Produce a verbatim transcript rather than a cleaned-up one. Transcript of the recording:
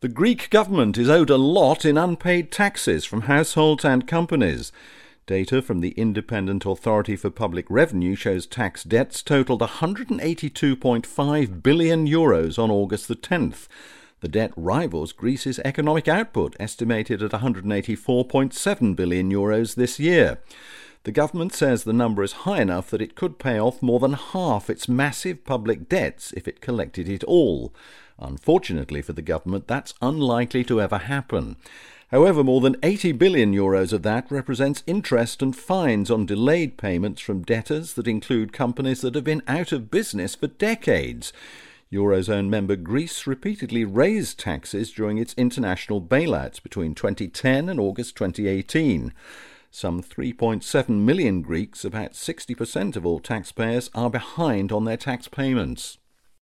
The Greek government is owed a lot in unpaid taxes from households and companies. Data from the Independent Authority for Public Revenue shows tax debts totalled one hundred eighty-two point five billion euros on August the tenth. The debt rivals Greece's economic output, estimated at one hundred eighty-four point seven billion euros this year. The government says the number is high enough that it could pay off more than half its massive public debts if it collected it all. Unfortunately for the government, that's unlikely to ever happen. However, more than eighty billion euros of that represents interest and fines on delayed payments from debtors that include companies that have been out of business for decades. Eurozone member Greece repeatedly raised taxes during its international bailouts between twenty ten and August twenty eighteen. Some three point seven million Greeks, about sixty percent of all taxpayers, are behind on their tax payments.